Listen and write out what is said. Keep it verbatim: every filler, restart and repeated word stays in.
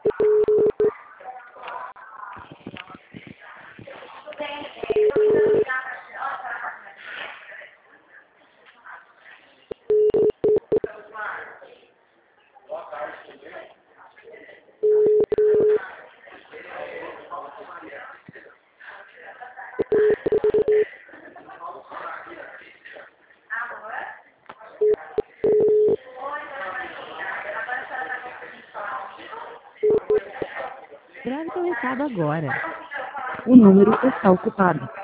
Grave seu recado agora. O número está ocupado.